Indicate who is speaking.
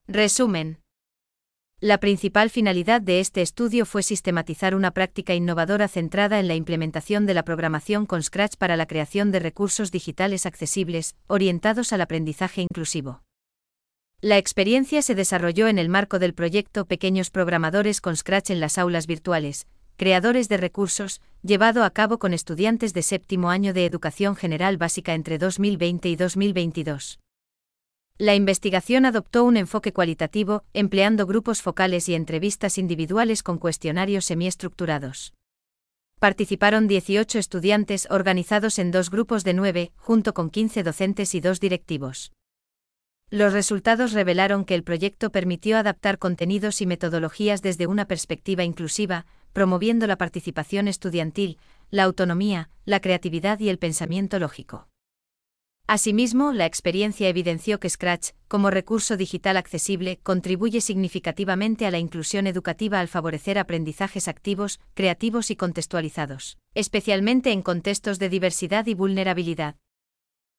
Speaker 1: Resumen. La principal finalidad de este estudio fue sistematizar una práctica innovadora centrada en la implementación de la programación con Scratch para la creación de recursos digitales accesibles, orientados al aprendizaje inclusivo. La experiencia se desarrolló en el marco del proyecto Pequeños Programadores con Scratch en las aulas virtuales, creadores de recursos, llevado a cabo con estudiantes de séptimo año de Educación General Básica entre 2020 y 2022. La investigación adoptó un enfoque cualitativo, empleando grupos focales y entrevistas individuales con cuestionarios semiestructurados. Participaron 18 estudiantes organizados en 2 grupos de 9, junto con 15 docentes y 2 directivos. Los resultados revelaron que el proyecto permitió adaptar contenidos y metodologías desde una perspectiva inclusiva, promoviendo la participación estudiantil, la autonomía, la creatividad y el pensamiento lógico. Asimismo, la experiencia evidenció que Scratch, como recurso digital accesible, contribuye significativamente a la inclusión educativa al favorecer aprendizajes activos, creativos y contextualizados, especialmente en contextos de diversidad y vulnerabilidad.